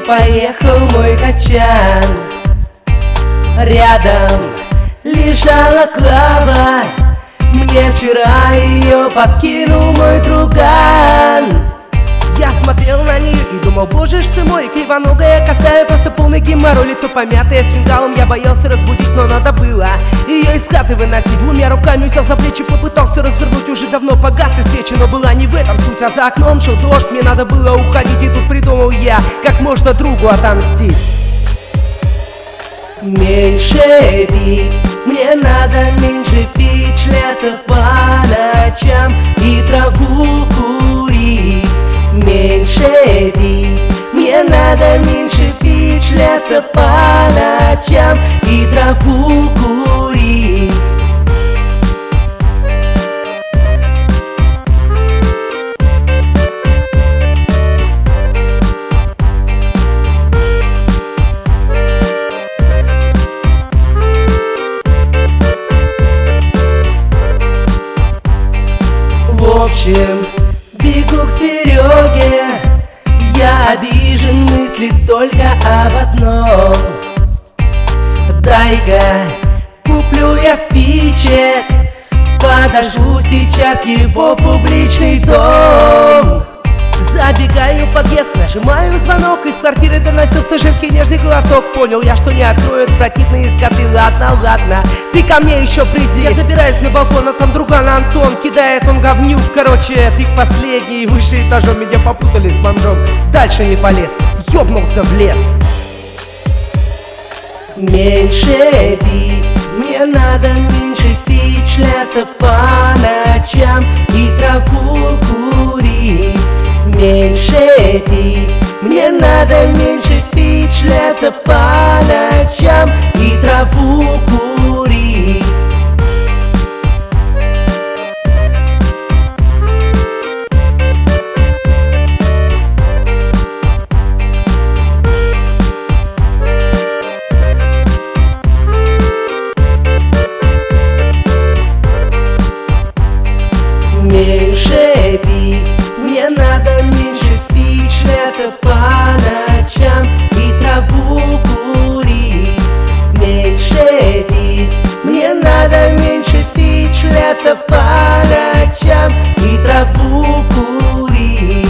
поехал мой качан. Рядом лежала Клава, мне вчера ее подкинул мой друган. Я смотрел на нее и думал, боже ж ты мой, кривоногая косая, просто полный геморрой, лицо помятое с фингалом. Я боялся разбудить, но надо было ее из хаты выносить. Двумя руками взял за плечи, попытался развернуть, уже давно погасли свечи, но была не в этом суть, а за окном шел дождь. Мне надо было уходить, и тут придумал я, как можно другу отомстить. Меньше пить, мне надо меньше пить, шляться по ночам и траву курить. Меньше пить, мне надо меньше пить, шляться по ночам и траву курить. В общем, бегу к Сереге, я обижен, мыслит только об одном. Дай-ка куплю я спичек, подожгу сейчас его публичный дом. Забегаю в подъезд, нажимаю звонок, из квартиры доносился женский нежный голосок. Понял я, что не откроют противные скоты. Ладно, ладно, ты ко мне еще приди. Я забираюсь на балкон, а там друган Антон. Кидает он говнюк, короче, ты последний. Выше этажом меня попутали с бомжом. Дальше не полез, ёбнулся в лес. Меньше пить, мне надо меньше пить, шляться по ночам и траву курить. Меньше пить, мне надо меньше пить, шляться по ночам и траву курить. Меньше пить, мне надо меньше пить, шляться по ночам и траву курить. Меньше пить, мне надо меньше пить, шляться по ночам и траву курить.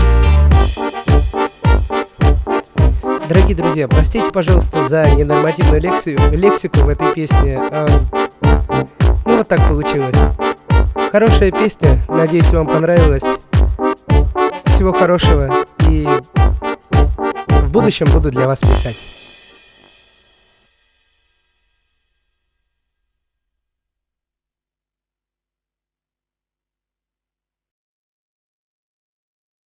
Дорогие друзья, простите, пожалуйста, за ненормативную лексику в этой песне. Ну вот так получилось. Хорошая песня, надеюсь, вам понравилась. Всего хорошего, и в будущем буду для вас писать.